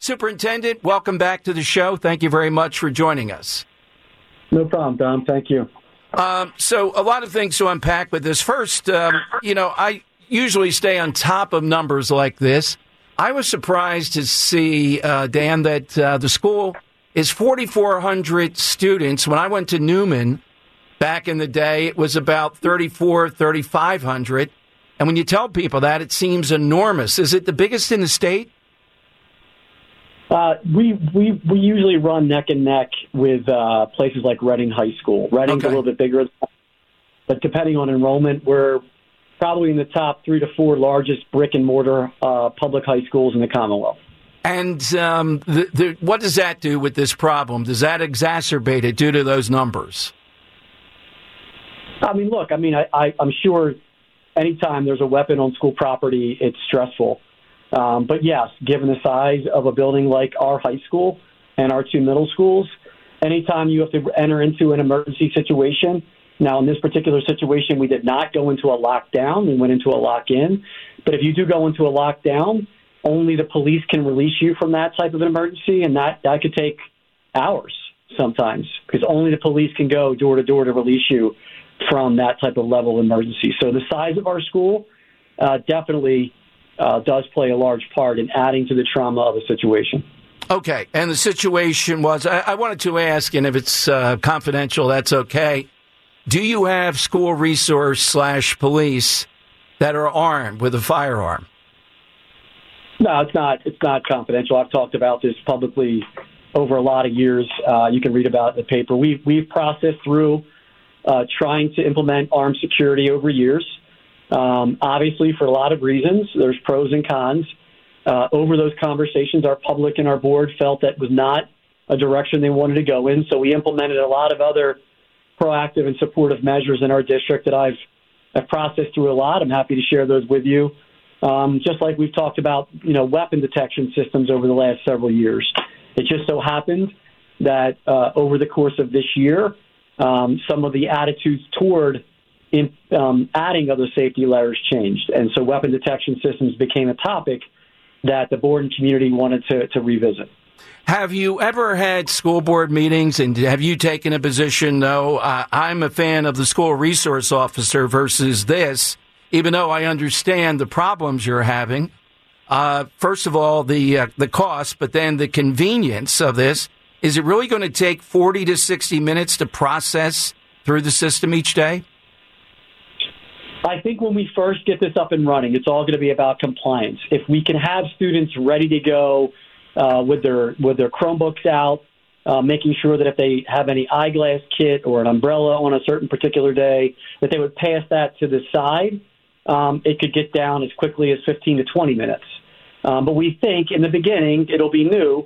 Superintendent, welcome back to the show. Thank you very much for joining us. No problem, Dom. Thank you. So a lot of things to unpack with this. First, I usually stay on top of numbers like this. I was surprised to see, Dan, that the school is 4,400 students. When I went to Newman back in the day, it was about 3,500. And when you tell people that, it seems enormous. Is it the biggest in the state? We usually run neck and neck with places like Reading High School. Reading's a little bit bigger, but depending on enrollment, we're probably in the top 3 to 4 largest brick and mortar public high schools in the Commonwealth. And what does that do with this problem? Does that exacerbate it due to those numbers? I mean, look, I'm sure anytime there's a weapon on school property, it's stressful. But yes, given the size of a building like our high school and our 2 middle schools, anytime you have to enter into an emergency situation. Now, in this particular situation, we did not go into a lockdown. We went into a lock-in. But if you do go into a lockdown, only the police can release you from that type of an emergency, and that could take hours sometimes because only the police can go door to door to release you from that type of level of emergency. So the size of our school definitely does play a large part in adding to the trauma of a situation. Okay, and the situation was, I wanted to ask, and if it's confidential, that's okay. Do you have school resource / police that are armed with a firearm? No, it's not. It's not confidential. I've talked about this publicly over a lot of years. You can read about it in the paper. We've processed through trying to implement armed security over years. Obviously, for a lot of reasons, there's pros and cons. Over those conversations, our public and our board felt that was not a direction they wanted to go in. So we implemented a lot of other proactive and supportive measures in our district that I've processed through a lot. I'm happy to share those with you. Just like we've talked about, weapon detection systems over the last several years. It just so happened that over the course of this year, some of the attitudes toward adding other safety layers changed. And so weapon detection systems became a topic that the board and community wanted to revisit. Have you ever had school board meetings, and have you taken a position, no, I'm a fan of the school resource officer versus this, even though I understand the problems you're having? First of all, the cost, but then the convenience of this. Is it really going to take 40 to 60 minutes to process through the system each day? I think when we first get this up and running, it's all going to be about compliance. If we can have students ready to go with their Chromebooks out, making sure that if they have any eyeglass kit or an umbrella on a certain particular day, that they would pass that to the side, it could get down as quickly as 15 to 20 minutes. But we think in the beginning it'll be new.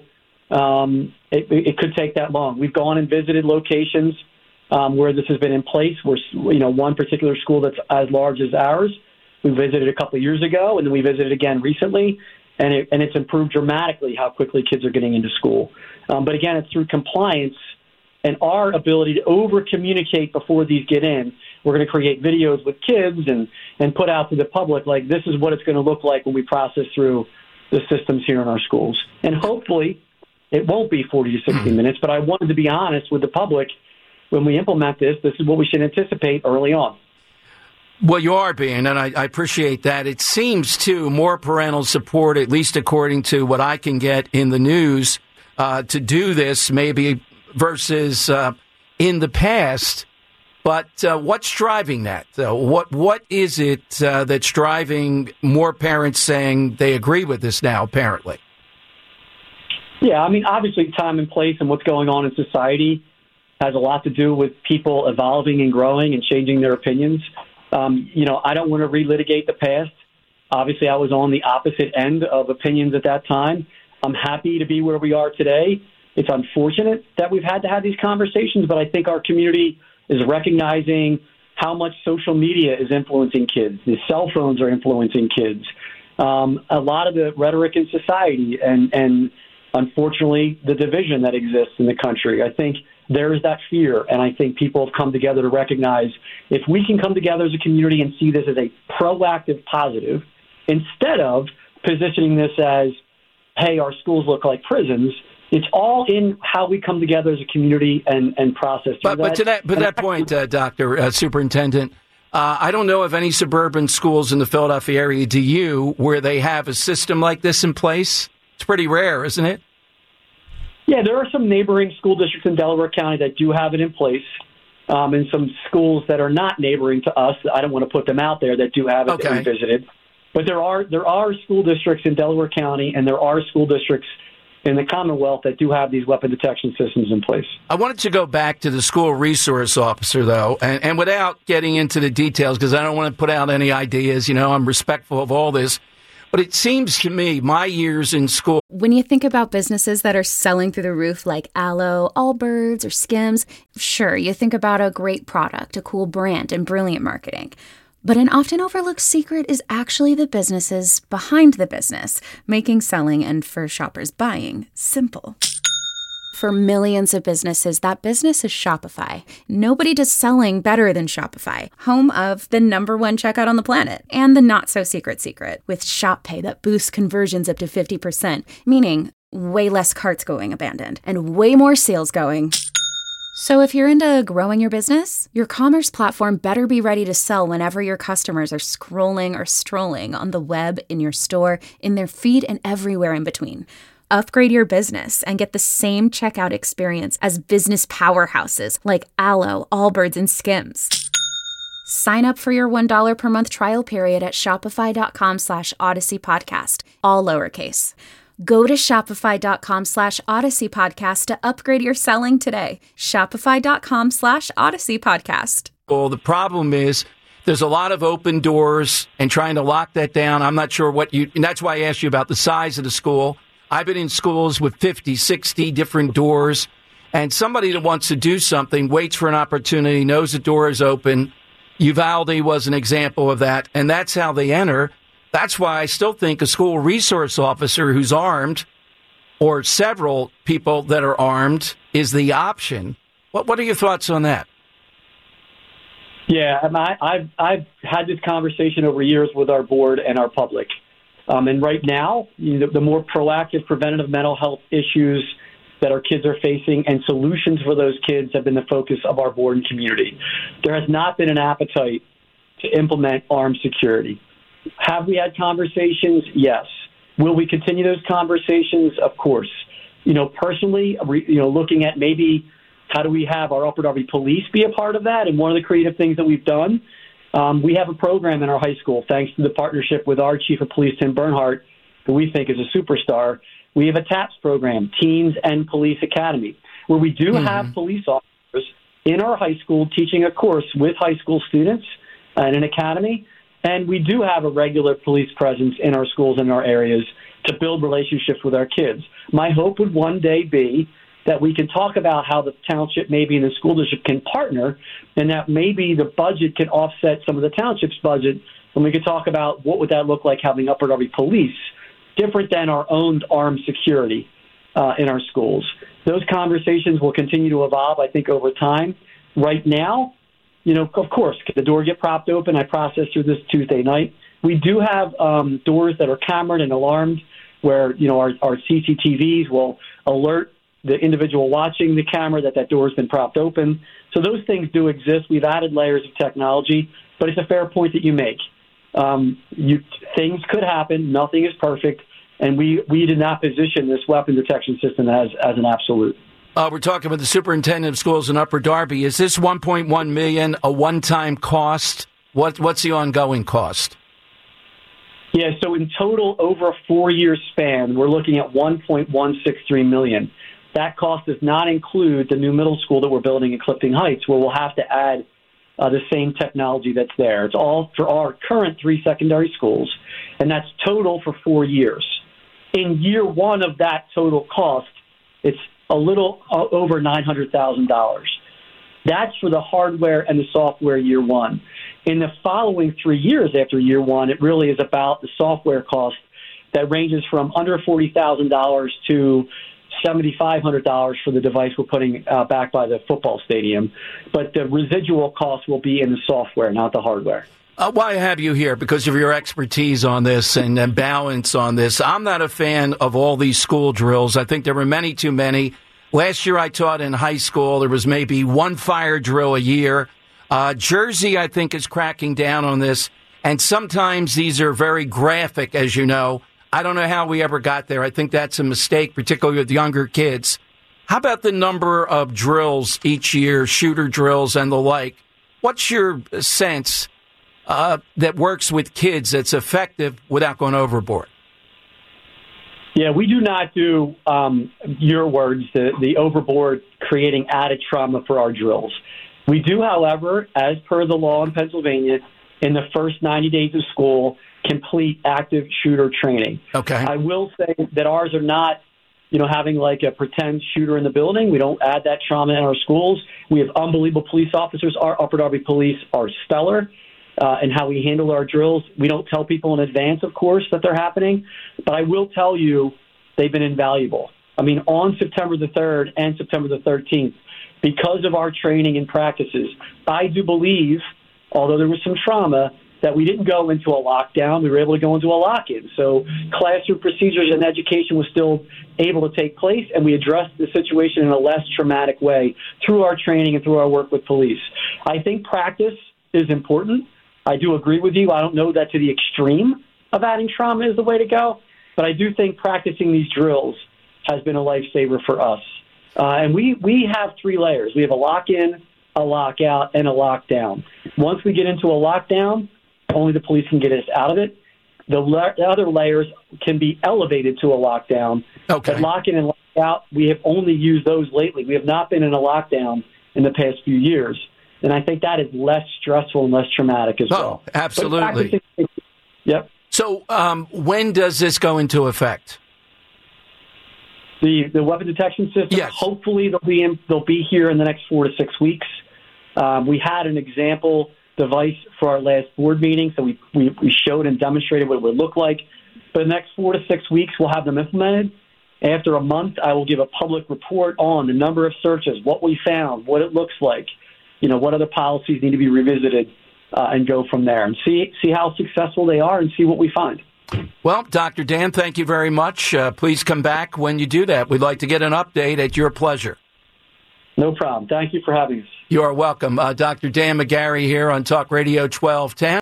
It could take that long. We've gone and visited locations where this has been in place. Where one particular school that's as large as ours, we visited a couple of years ago, and then we visited again recently, and it's improved dramatically how quickly kids are getting into school. But again, it's through compliance and our ability to over-communicate before these get in. We're going to create videos with kids and put out to the public, like, this is what it's going to look like when we process through the systems here in our schools. And hopefully it won't be 40 to 60 minutes, but I wanted to be honest with the public. When we implement this is what we should anticipate early on. Well, you are being, and I appreciate that. It seems, too, more parental support, at least according to what I can get in the news, to do this maybe versus in the past. But what's driving that? What is it that's driving more parents saying they agree with this now, apparently? Yeah, obviously time and place and what's going on in society has a lot to do with people evolving and growing and changing their opinions. I don't want to relitigate the past. Obviously, I was on the opposite end of opinions at that time. I'm happy to be where we are today. It's unfortunate that we've had to have these conversations, but I think our community is recognizing how much social media is influencing kids. The cell phones are influencing kids. A lot of the rhetoric in society and unfortunately, the division that exists in the country. I think there is that fear, and I think people have come together to recognize if we can come together as a community and see this as a proactive positive, instead of positioning this as hey, our schools look like prisons. It's all in how we come together as a community and process. But to that point, Dr. Superintendent, I don't know of any suburban schools in the Philadelphia area, do you, where they have a system like this in place? It's pretty rare, isn't it? Yeah, there are some neighboring school districts in Delaware County that do have it in place, and some schools that are not neighboring to us. I don't want to put them out there that do have it that we visited. But there are school districts in Delaware County, and there are school districts in the Commonwealth that do have these weapon detection systems in place. I wanted to go back to the school resource officer, though, and without getting into the details, because I don't want to put out any ideas. I'm respectful of all this. But it seems to me, my years in school... When you think about businesses that are selling through the roof like Aloe, Allbirds, or Skims, sure, you think about a great product, a cool brand, and brilliant marketing. But an often overlooked secret is actually the businesses behind the business, making selling and, for shoppers, buying simple. For millions of businesses, that business is Shopify. Nobody does selling better than Shopify, home of the #1 checkout on the planet, and the not-so-secret secret, with Shop Pay that boosts conversions up to 50%, meaning way less carts going abandoned, and way more sales going. So if you're into growing your business, your commerce platform better be ready to sell whenever your customers are scrolling or strolling on the web, in your store, in their feed, and everywhere in between. Upgrade your business and get the same checkout experience as business powerhouses like Aloe, Allbirds, and Skims. Sign up for your $1 per month trial period at shopify.com/Odyssey Podcast, all lowercase. Go to shopify.com/Odyssey Podcast to upgrade your selling today. Shopify.com/Odyssey Podcast. Well, the problem is there's a lot of open doors, and trying to lock that down, I'm not sure and that's why I asked you about the size of the school. I've been in schools with 50, 60 different doors, and somebody that wants to do something waits for an opportunity, knows the door is open. Uvalde was an example of that, and that's how they enter. That's why I still think a school resource officer who's armed, or several people that are armed, is the option. What are your thoughts on that? Yeah, I've had this conversation over years with our board and our public. And right now, the more proactive preventative mental health issues that our kids are facing and solutions for those kids have been the focus of our board and community. There has not been an appetite to implement armed security. Have we had conversations? Yes. Will we continue those conversations? Of course. Personally, looking at maybe how do we have our Upper Darby police be a part of that? And one of the creative things that we've done, we have a program in our high school, thanks to the partnership with our chief of police, Tim Bernhardt, who we think is a superstar. We have a TAPS program, Teens and Police Academy, where we do have police officers in our high school teaching a course with high school students in an academy. And we do have a regular police presence in our schools and our areas to build relationships with our kids. My hope would one day be that we can talk about how the township maybe and the school district can partner, and that maybe the budget can offset some of the township's budget, and we could talk about what would that look like having Upper Darby police, different than our own armed security in our schools. Those conversations will continue to evolve, I think, over time. Right now, of course, could the door get propped open? I processed through this Tuesday night. We do have doors that are camered and alarmed where, our CCTVs will alert the individual watching the camera that door has been propped open. So those things do exist. We've added layers of technology, but it's a fair point that you make. Things could happen. Nothing is perfect, and we did not position this weapon detection system as an absolute. We're talking about the superintendent of schools in Upper Darby. Is this $1.1 million a one-time cost? What's the ongoing cost? Yeah, so in total, over a 4-year span, we're looking at $1.163 million. That cost does not include the new middle school that we're building in Clifton Heights, where we'll have to add the same technology that's there. It's all for our current 3 secondary schools, and that's total for 4 years. In year one of that total cost, it's a little over $900,000. That's for the hardware and the software year one. In the following 3 years after year one, it really is about the software cost that ranges from under $40,000 to $7,500 for the device we're putting back by the football stadium. But the residual cost will be in the software, not the hardware. Why have you here? Because of your expertise on this and balance on this. I'm not a fan of all these school drills. I think there were many too many. Last year I taught in high school. There was maybe one fire drill a year. Jersey, I think, is cracking down on this. And sometimes these are very graphic, as you know. I don't know how we ever got there. I think that's a mistake, particularly with younger kids. How about the number of drills each year, shooter drills and the like? What's your sense that works with kids that's effective without going overboard? Yeah, we do not do, your words, the overboard creating added trauma for our drills. We do, however, as per the law in Pennsylvania, in the first 90 days of school, complete active shooter training. Okay. I will say that ours are not, having like a pretend shooter in the building. We don't add that trauma in our schools. We have unbelievable police officers. Our Upper Darby police are stellar in how we handle our drills. We don't tell people in advance, of course, that they're happening, but I will tell you they've been invaluable. I mean, on September the 3rd and September the 13th, because of our training and practices, I do believe, although there was some trauma, that we didn't go into a lockdown. We were able to go into a lock-in. So classroom procedures and education was still able to take place, and we addressed the situation in a less traumatic way through our training and through our work with police. I think practice is important. I do agree with you. I don't know that to the extreme of adding trauma is the way to go, but I do think practicing these drills has been a lifesaver for us. And we have 3 layers. We have a lock-in, a lockout, and a lockdown. Once we get into a lockdown, only the police can get us out of it. The other layers can be elevated to a lockdown. Okay. But lock-in and lockout, we have only used those lately. We have not been in a lockdown in the past few years. And I think that is less stressful and less traumatic as well. Absolutely. Yep. So when does this go into effect? The weapon detection system, yes. Hopefully they'll be here in the next 4 to 6 weeks. We had an example device for our last board meeting, so we showed and demonstrated what it would look like. But in the next 4 to 6 weeks, we'll have them implemented. After a month, I will give a public report on the number of searches, what we found, what it looks like, what other policies need to be revisited, and go from there and see how successful they are and see what we find. Well, Dr. Dan, thank you very much. Please come back when you do that. We'd like to get an update at your pleasure. No problem. Thank you for having us. You are welcome. Dr. Dan McGarry here on Talk Radio 1210.